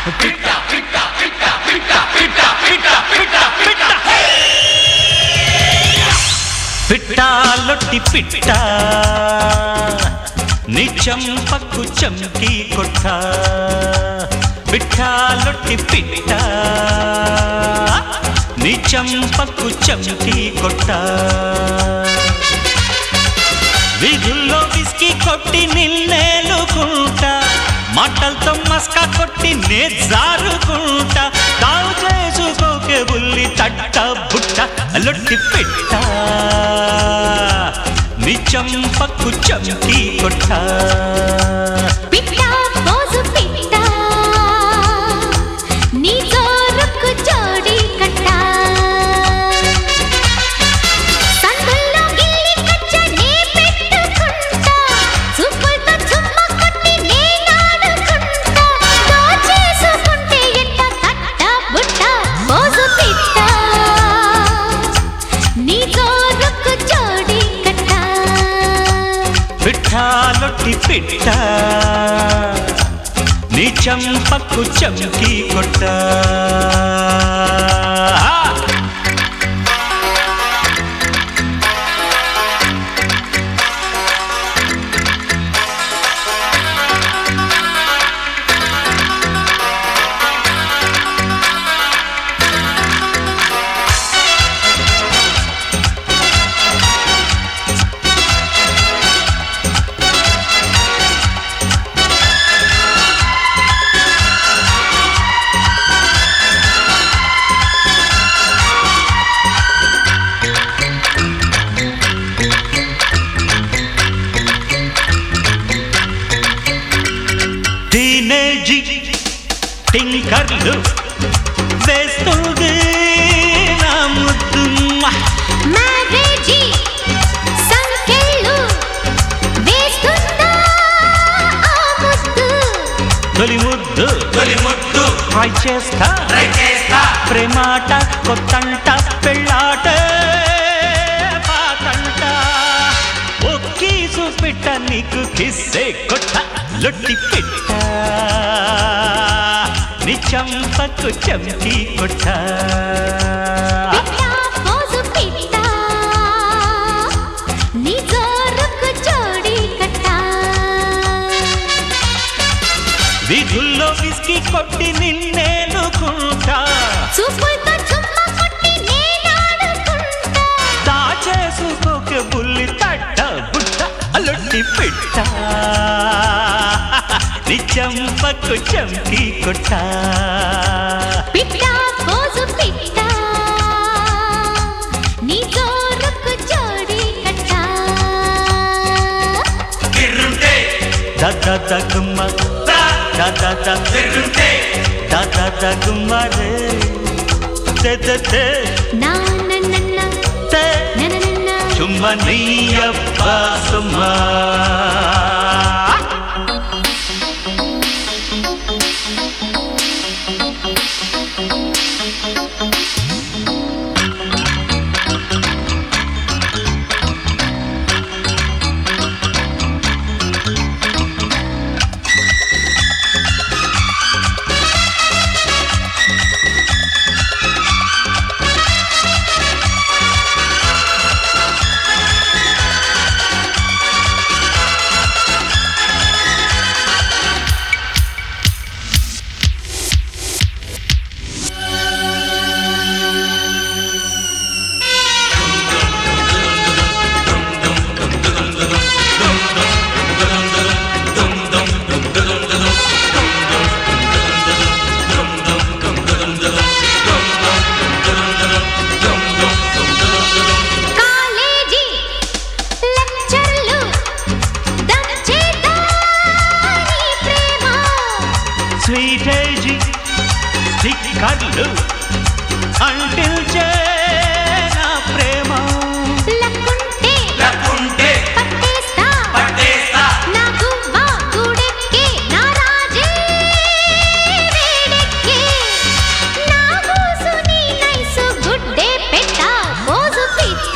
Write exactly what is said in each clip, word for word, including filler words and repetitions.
పిట్ట పిట్ట పిట్ట పిట్ట పిట్ట పిట్ట పిట్ట పిట్ట పిట్ట లొట్టి పిట్ట నీ చంపకు చంకి కొట్ట పిట్ట లొట్టి పిట్ట నీ చంపకు చంకి కొట్ట వీధుల్లో విస్కీ కొట్టి నిన్నేలుకుంటా మాటలతో మస్కా కొట్టి నే జారుకుంటా తావు చేసుకోకే బుల్లి తట్ట బుట్ట లొట్టి పిట్ట నీ చంపకు చంకి కొట్ట పిట్ట మోజు పిట్ట నీ జోరుకు జోడి కట్ట సందుల్లో గిల్లి కచ్చ నే పెట్టుకుంటా చూపులతో చుమ్మ కొట్టి నే నాడుకుంటా దోచేసుకుంటే ఎట్ట కట్ట బుట్ట మోజు పిట్ట నీ జోరుకు జోడి కట్ట పిట్ట లొట్టి పిట్ట నీ చంపకు చంకి కొట్ట టీనేజీ టింకర్లు వేస్తుంది నా ముద్దు మ్యారేజీ సంకెళ్ళు వేస్తుందా ఆ ముద్దు తొలి ముద్దు తొలి ముద్దు ట్రై చేస్తా ట్రై చేస్తా ప్రేమాట కొత్తంట పెళ్ళాట పాతంట ఒక్కి చూపిట్ట నీకు కిస్సే కొట్ట లొట్టి పిట్ట నీ చంపకు చంకి కొట్ట పిట్ట మోజు పిట్ట నీ జోరుకు జోడి కట్ట వీధుల్లో విస్కీ కొట్టి నిన్నేలుకుంటా చూపులతో చుమ్మ కొట్టి నే నాడుకుంటా దాచేసుకోకే బుల్లి తట్ట బుట్ట లొట్టి పిట్ట నీ చంపకు చంకి కొట్ట పిట్ట మోజు పిట్ట నీ జోరుకు జోడి కట్ట దాదా దగుమ్మ దాదా దగుంటే దాదా దగుమ్మ రే తే తే తే నా నన్న తే నన్న చుమ్మ నీయప్ప సుమ్మ కాలేజీ లెక్చర్లు దంచేదా నీ ప్రేమ స్వీటేజీ స్టిక్కర్లు అంటిల్చే నా ప్రేమ లక్కుంటే లక్కుంటే పట్టేస్తా పట్టేస్తా నా గువ్వ గుడెక్కే నా రాజే వేడెక్కే నా గూసు నీ నైసు గుడ్డే పెట్ట మోజు పిట్ట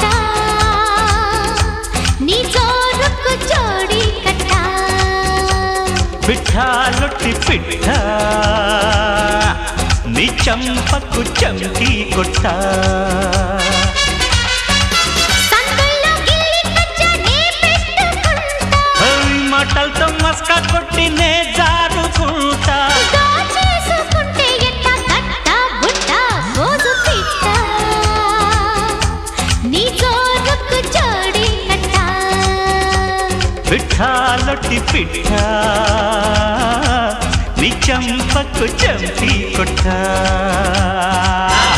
నీ జోరుకు జోడి కట్ట పిట్ట లొట్టి పిట్ట నీ చంపకు చంపి కొట్ట సందుల్లో గిల్లి కచ్చనే పెట్టుకుంటా మాటలతో మస్కా కొట్టి నే జారుకుంటా చేసుకుంటే ఎట్ట కట్ట బుట్ట మోజు పిట్ట నీ జోరుకు జోడి కట్ట పిఠాలొట్టి పిఠ నీ చంపకు చంపి కొట్ట